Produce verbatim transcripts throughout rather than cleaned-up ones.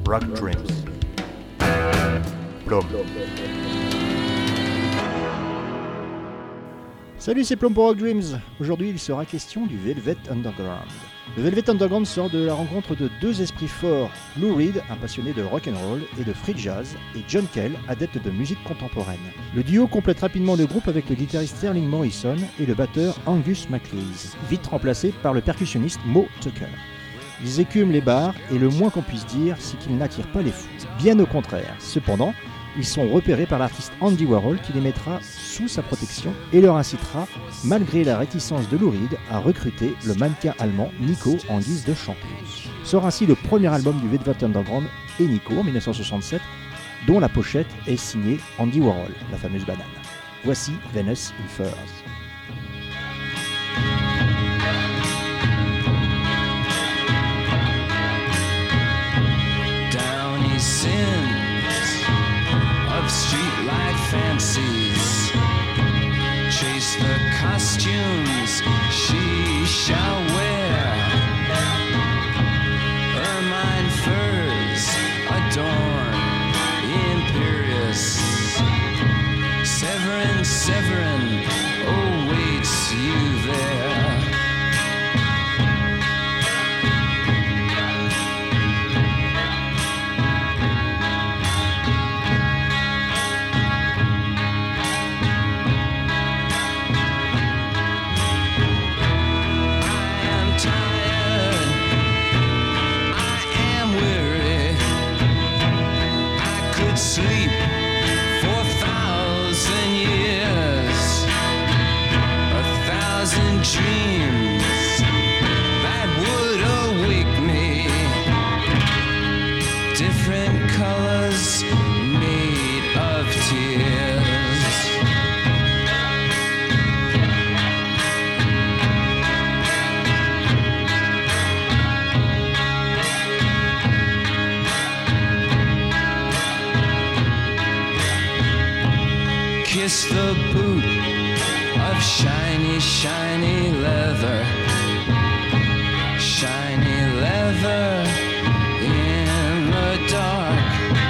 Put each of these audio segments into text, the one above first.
Rock Dreams. Plum. Salut, c'est Plum pour Rock Dreams. Aujourd'hui, il sera question du Velvet Underground. Le Velvet Underground sort de la rencontre de deux esprits forts, Lou Reed, un passionné de rock'n'roll et de free jazz, et John Cale, adepte de musique contemporaine. Le duo complète rapidement le groupe avec le guitariste Sterling Morrison et le batteur Angus MacLeese, vite remplacé par le percussionniste Mo Tucker. Ils écument les bars et le moins qu'on puisse dire, c'est qu'ils n'attirent pas les fous. Bien au contraire. Cependant, ils sont repérés par l'artiste Andy Warhol qui les mettra sous sa protection et leur incitera, malgré la réticence de Lou Reed, à recruter le mannequin allemand Nico en guise de champion. Sort ainsi le premier album du Velvet Underground et Nico en dix-neuf cent soixante-sept, dont la pochette est signée Andy Warhol, la fameuse banane. Voici Venus in Furs. Streetlight fancies, chase the costumes she shall wear. Ermine furs adorn imperious. Severin, Severin awaits you there. Sleep for a thousand years, a thousand dreams that would awake me. Different colors made of tears. Kiss the boot of shiny, shiny leather. Shiny leather in the dark.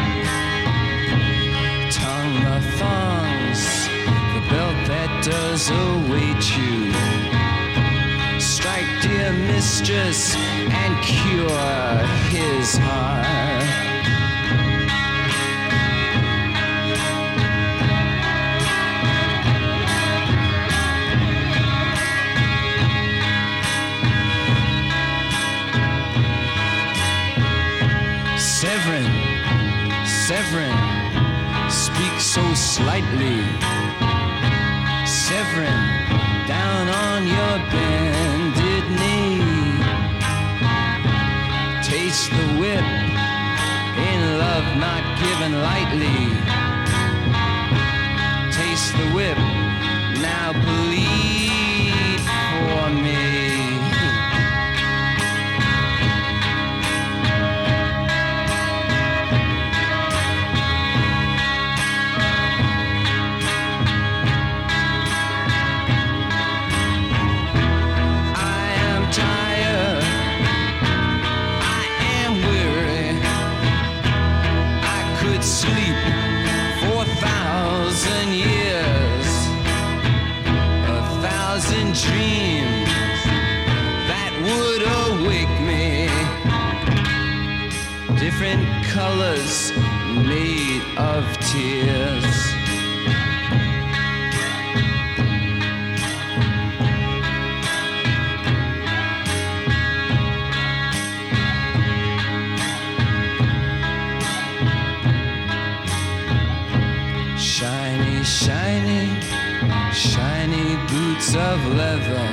Tongue the thongs, the belt that does await you. Strike, dear mistress, and cure his heart. Severin, Severin, speak so slightly. Severin, down on your bended knee. Taste the whip, in love not given lightly. Taste the whip, now bleed for me. Sleep for a thousand years, a thousand dreams that would awake me. Different colors made of tears. Shiny, shiny, shiny boots of leather.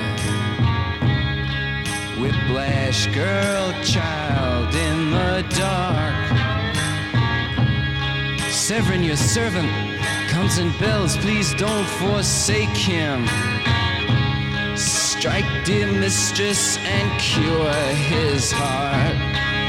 Whiplash girl, child in the dark. Severin, your servant, comes and bells, please don't forsake him. Strike, dear mistress, and cure his heart.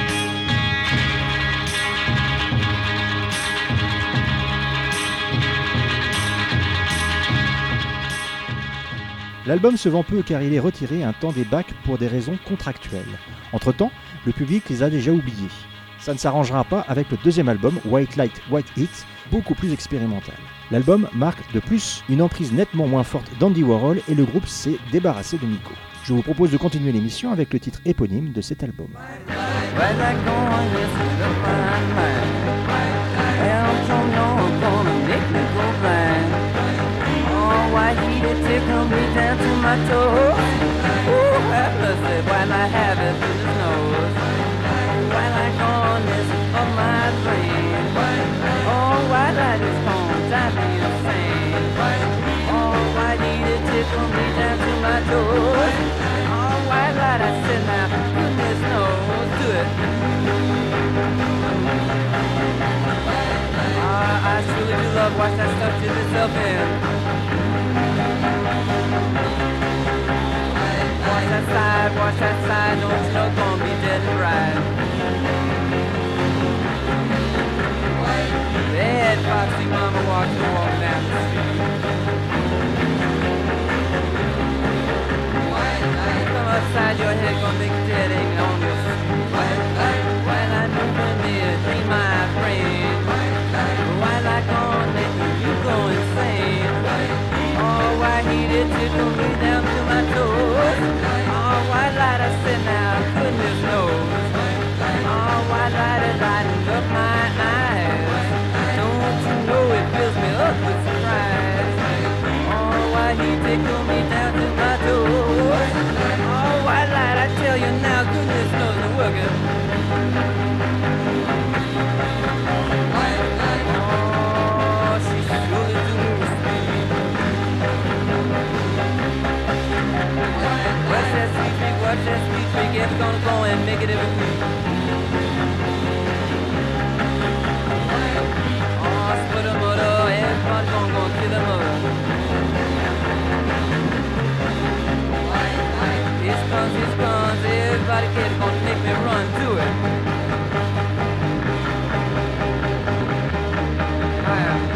L'album se vend peu car il est retiré un temps des bacs pour des raisons contractuelles. Entre-temps, le public les a déjà oubliés. Ça ne s'arrangera pas avec le deuxième album, White Light, White Heat, beaucoup plus expérimental. L'album marque de plus une emprise nettement moins forte d'Andy Warhol et le groupe s'est débarrassé de Nico. Je vous propose de continuer l'émission avec le titre éponyme de cet album. Tickle me down to my toes. Oh, white light, I said now, goodness knows, do it. Ah, I truly do love watch that stuff dip itself in. Watch that side, watch that side, don't you know, gonna be dead and right. Bad foxy mama walking, walking down the street. Upside your head, gonna make a dead ache on your street. White light moving near, be my friend. White light gonna make you go insane. Oh, white heated tickle me down to my toes. Oh, white light, I said now, goodness knows. Oh, white light is lighting up my eyes. Don't you know it fills me up with surprise. Oh, white heat tickle me down to my toes. White light, I tell you now, goodness knows it's working. Oh, she surely do move speed. Watch that sweet freak, watch that sweet freak, it's gonna go and make it every week. Oh, split a mother, everybody's gonna go kill a mother. It's guns, it's guns, everybody get it, gonna make me run to it. Fire.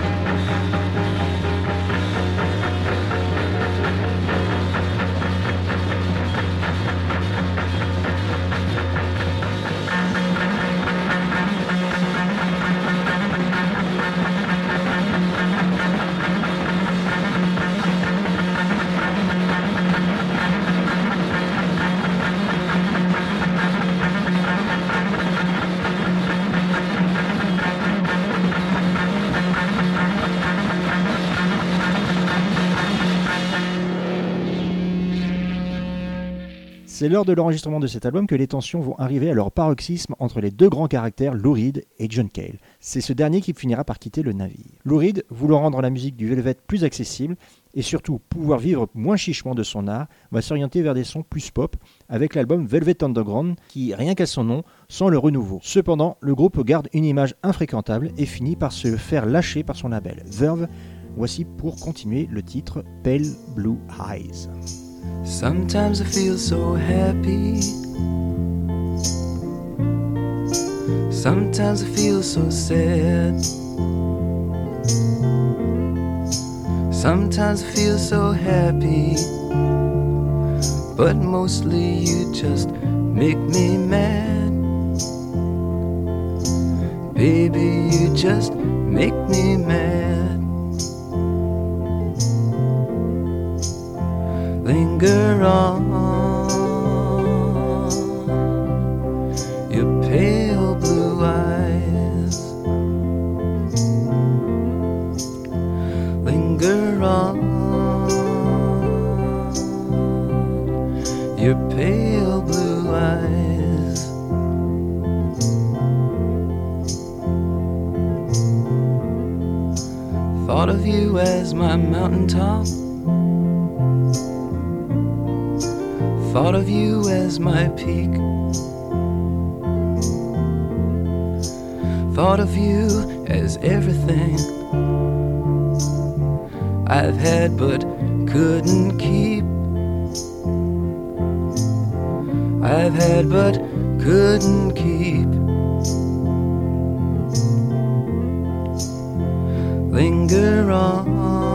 C'est lors de l'enregistrement de cet album que les tensions vont arriver à leur paroxysme entre les deux grands caractères, Lou Reed et John Cale. C'est ce dernier qui finira par quitter le navire. Lou Reed, voulant rendre la musique du Velvet plus accessible et surtout pouvoir vivre moins chichement de son art, va s'orienter vers des sons plus pop avec l'album Velvet Underground qui, rien qu'à son nom, sent le renouveau. Cependant, le groupe garde une image infréquentable et finit par se faire lâcher par son label, Verve. Voici pour continuer le titre Pale Blue Eyes. Sometimes I feel so happy. Sometimes I feel so sad. Sometimes I feel so happy. But mostly you just make me mad. Baby, you just make me mad. Linger on, your pale blue eyes. Linger on, your pale blue eyes. Thought of you as my mountaintop. Thought of you as my peak. Thought of you as everything I've had but couldn't keep. I've had but couldn't keep. Linger on,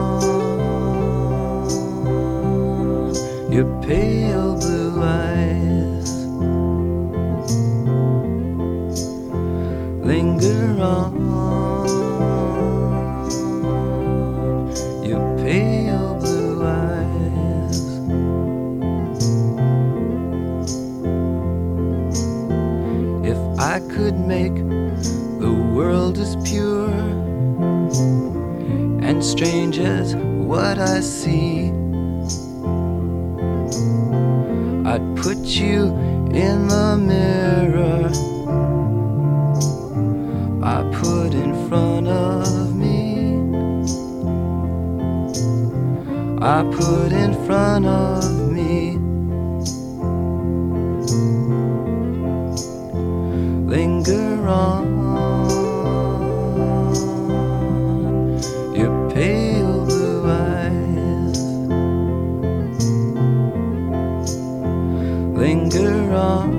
your pale blue eyes. I could make the world as pure and strange as what I see. I'd put you in the mirror I put in front of me. I put in front of me. Linger on, your pale blue eyes. Linger on,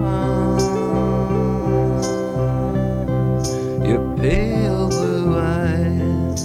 your pale blue eyes.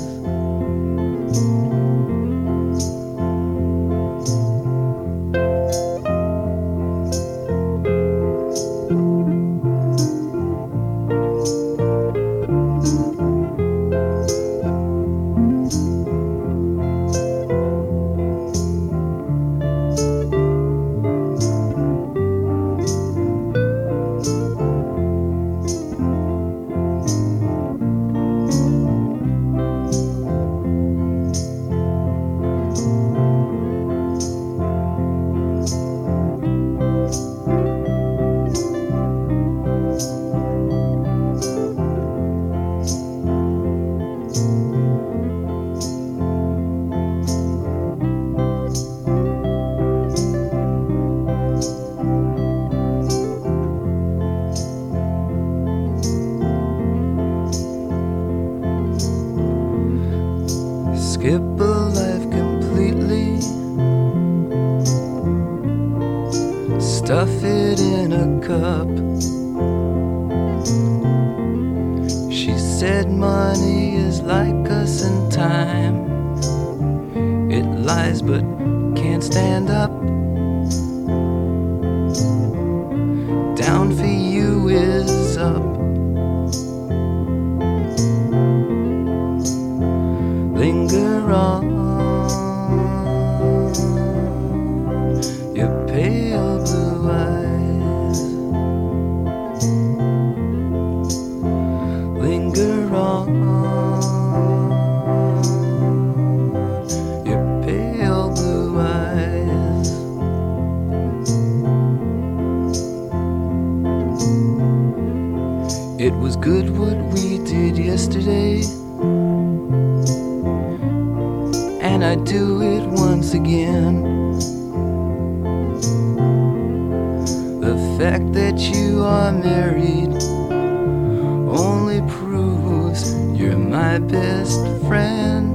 Skip a life completely, stuff it in a cup. She said money is like us in time. It lies but can't stand up. Down for you is up. Linger on, your pale blue eyes. Linger on, your pale blue eyes. It was good what we did yesterday, and I'd do it once again. The fact that you are married only proves you're my best friend.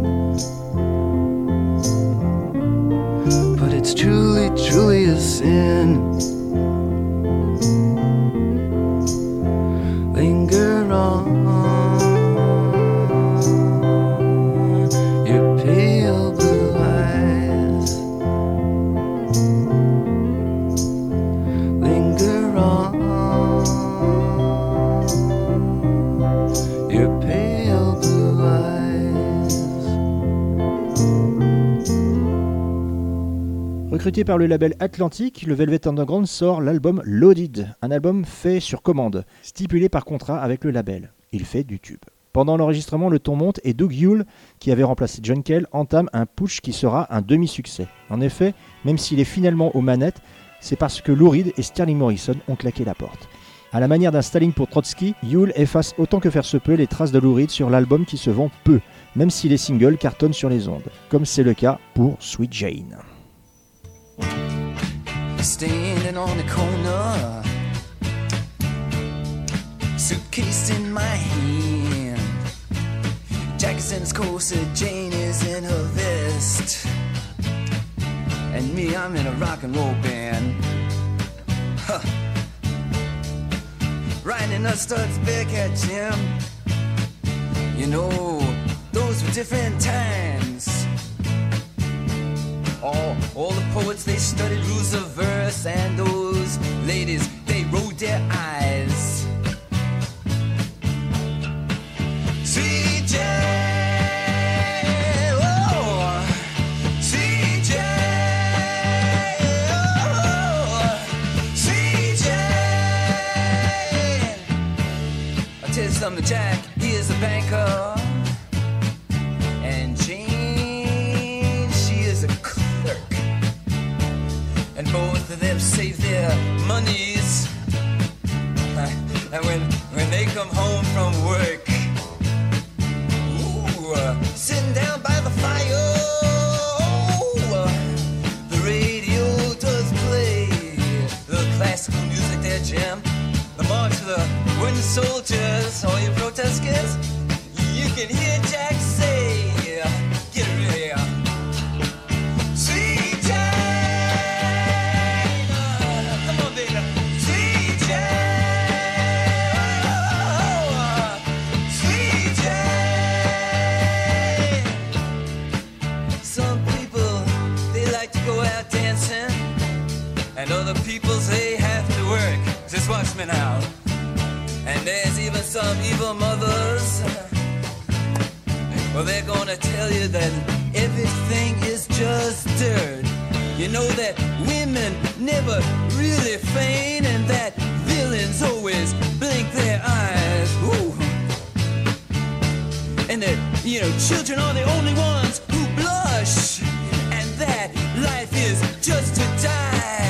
But it's truly, truly a sin. Linger on, your pale blue eyes. Linger on, your pale blue eyes. Recruté par le label Atlantic, le Velvet Underground sort l'album Loaded, un album fait sur commande, stipulé par contrat avec le label. Il fait du tube. Pendant l'enregistrement, le ton monte et Doug Yule, qui avait remplacé John Cale, entame un push qui sera un demi-succès. En effet, même s'il est finalement aux manettes, c'est parce que Lou Reed et Sterling Morrison ont claqué la porte. À la manière d'un Staline pour Trotsky, Yule efface autant que faire se peut les traces de Lou Reed sur l'album qui se vend peu, même si les singles cartonnent sur les ondes, comme c'est le cas pour Sweet Jane. Standing on the corner, suitcase in my hand, Jackson's corset, Jane is in her vest, and me, I'm in a rock and roll band. Huh. Riding the studs back at Jim. You know, those were different times. All, all the poets, they studied rules of verse, and those ladies, they rolled their eyes. C J, oh, C J, oh, C J. some Jack, he is a banker. And Jane, she is a clerk. And both of them save their monies. And when, when they come home from work, ooh, uh, sitting down by the fire, oh, uh, the radio does play the classical music there, Jim. The march of the wooden soldiers, all you protesters, you can hear Jack say, get real here. Sweet Jane, uh, come on, baby. Sweet Jane, oh, uh, sweet Jane. Some people, they like to go out dancing, and other people, they have to work. Just watch me now. And there's even some evil mothers. Well, they're gonna tell you that everything is just dirt. You know that women never really faint, and that villains always blink their eyes. Ooh. And that, you know, children are the only ones who blush, and that life is just to die.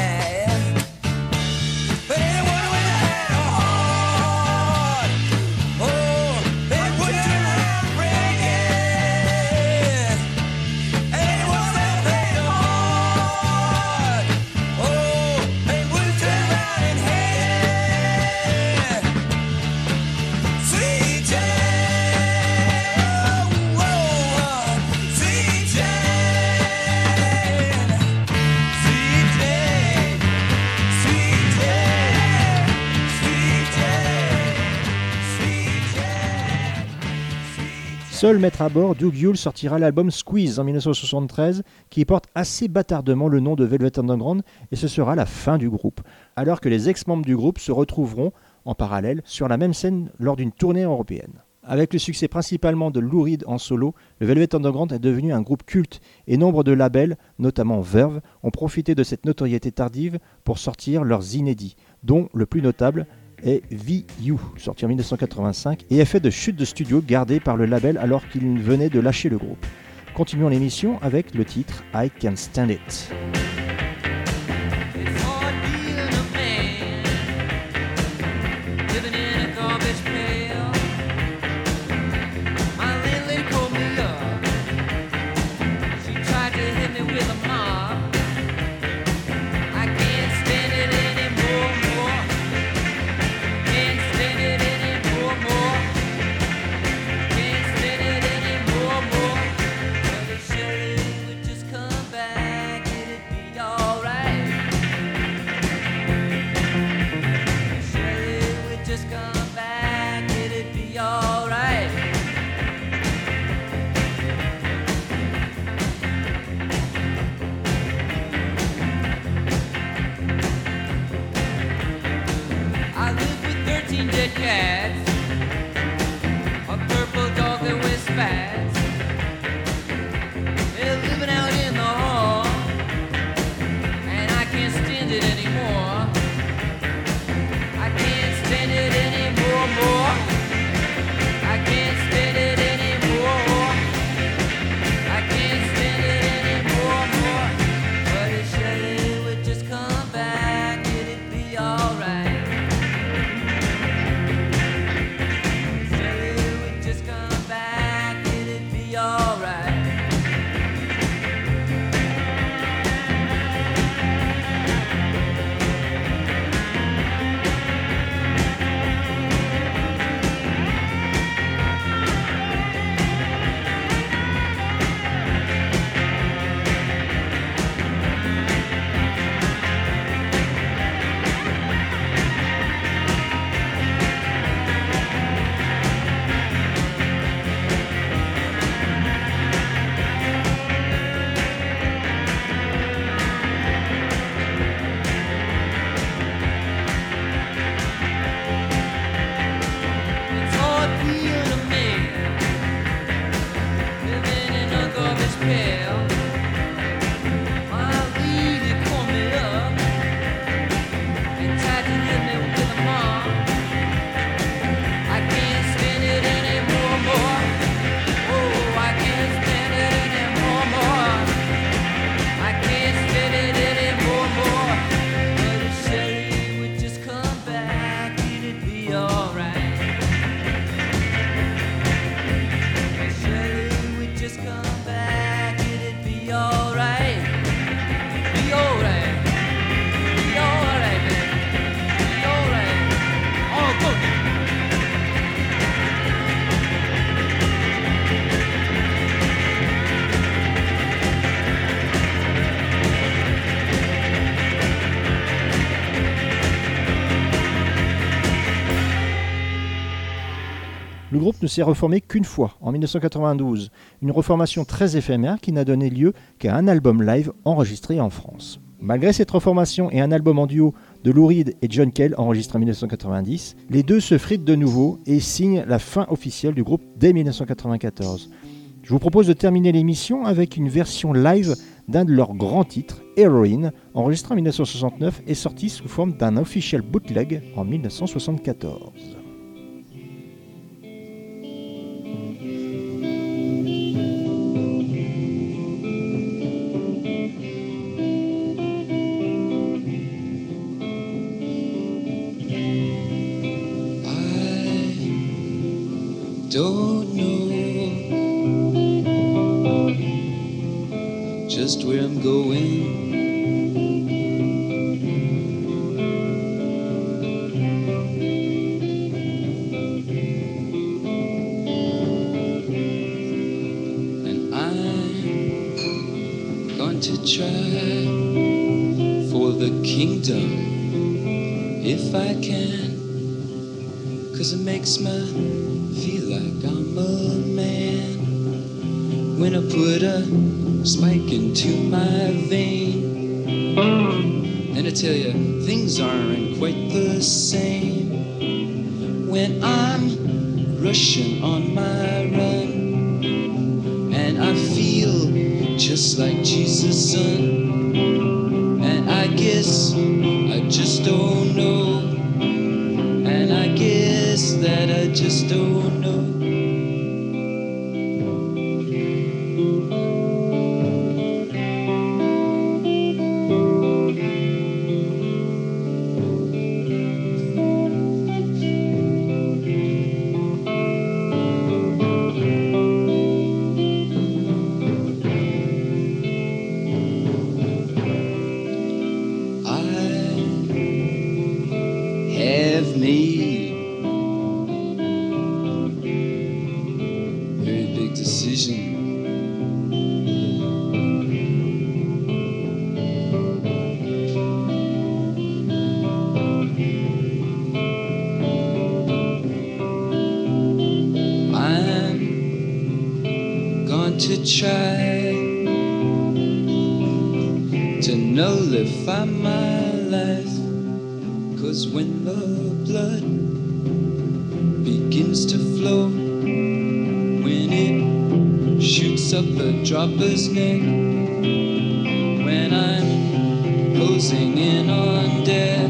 Seul maître à bord, Doug Yule sortira l'album Squeeze en dix-neuf cent soixante-treize, qui porte assez bâtardement le nom de Velvet Underground, et ce sera la fin du groupe, alors que les ex-membres du groupe se retrouveront en parallèle sur la même scène lors d'une tournée européenne. Avec le succès principalement de Lou Reed en solo, le Velvet Underground est devenu un groupe culte, et nombre de labels, notamment Verve, ont profité de cette notoriété tardive pour sortir leurs inédits, dont le plus notable est V U, sorti en dix-neuf cent quatre-vingt-cinq, et effet de chute de studio gardé par le label alors qu'il venait de lâcher le groupe. Continuons l'émission avec le titre I Can't Stand It. Le groupe ne s'est reformé qu'une fois, en mille neuf cent quatre-vingt-douze, une reformation très éphémère qui n'a donné lieu qu'à un album live enregistré en France. Malgré cette reformation et un album en duo de Lou Reed et John Cale enregistré en mille neuf cent quatre-vingt-dix, les deux se fritent de nouveau et signent la fin officielle du groupe dès mille neuf cent quatre-vingt-quatorze. Je vous propose de terminer l'émission avec une version live d'un de leurs grands titres, Heroin, enregistré en mille neuf cent soixante-neuf et sorti sous forme d'un official bootleg en mille neuf cent soixante-quatorze. Don't know just where I'm going. And I'm going to try for the kingdom if I can, 'cause it makes me feel like I'm a man when I put a spike into my vein. And I tell you, things aren't quite the same when I'm rushing on my run, and I feel just like Jesus' son. And I guess I just don't know, and I guess that I just don't know. To try to nullify my life, 'cause when the blood begins to flow, when it shoots up the dropper's neck, when I'm closing in on death,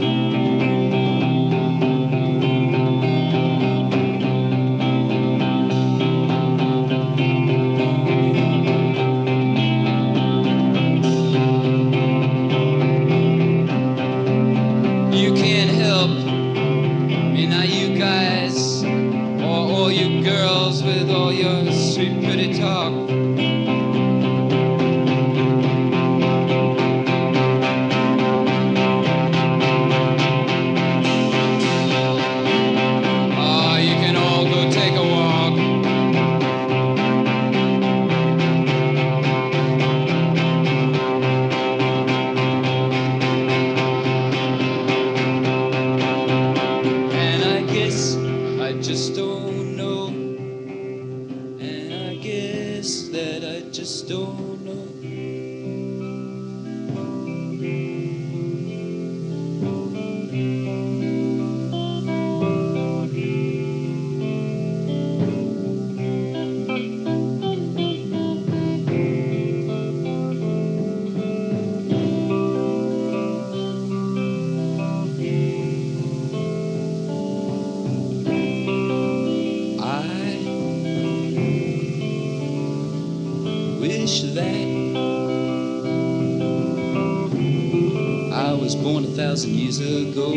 thousand years ago.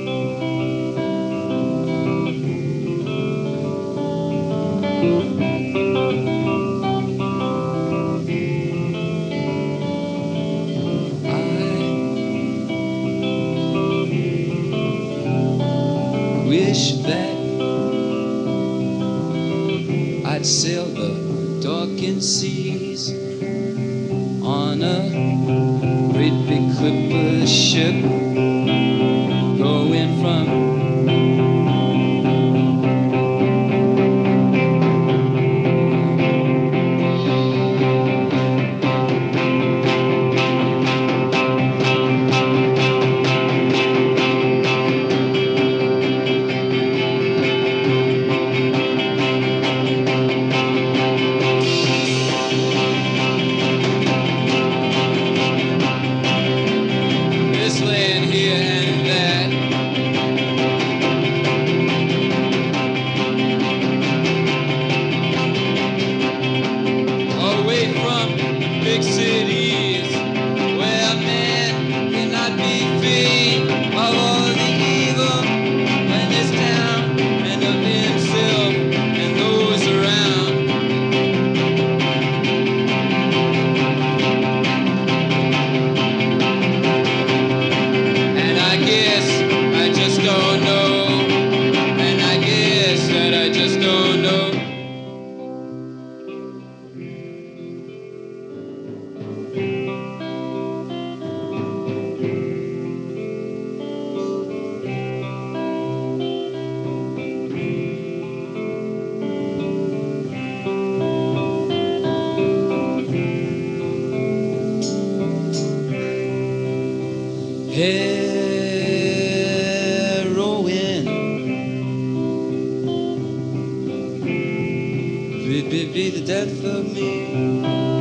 I wish that I'd sail the darkened seas on a great big clipper ship going from be the death of me.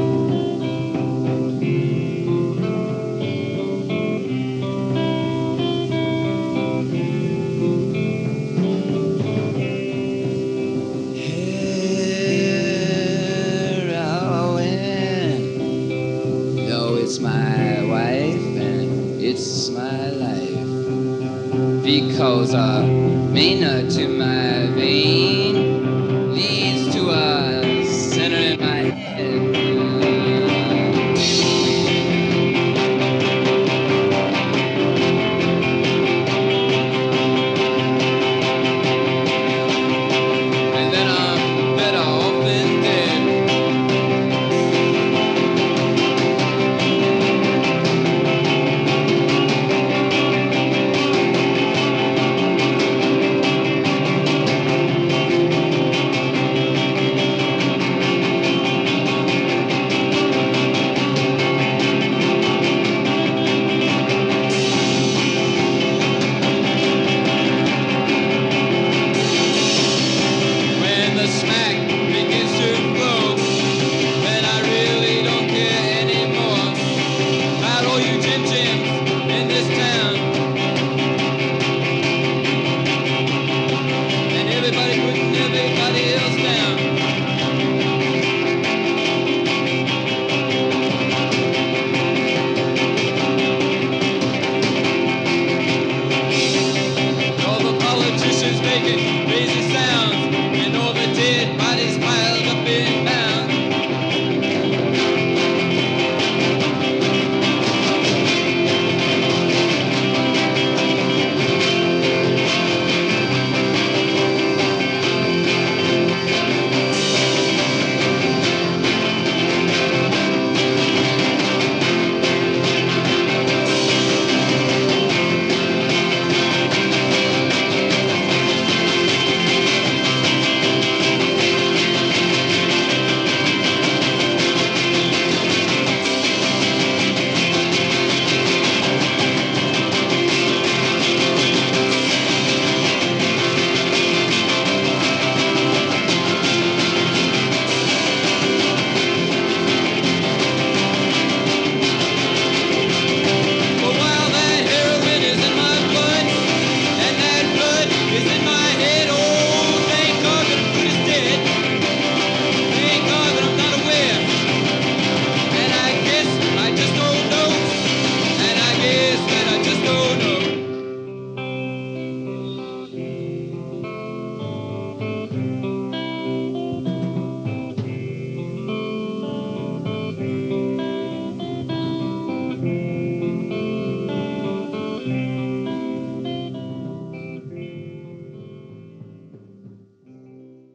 It's my wife and it's my life, because I mean her to my veins.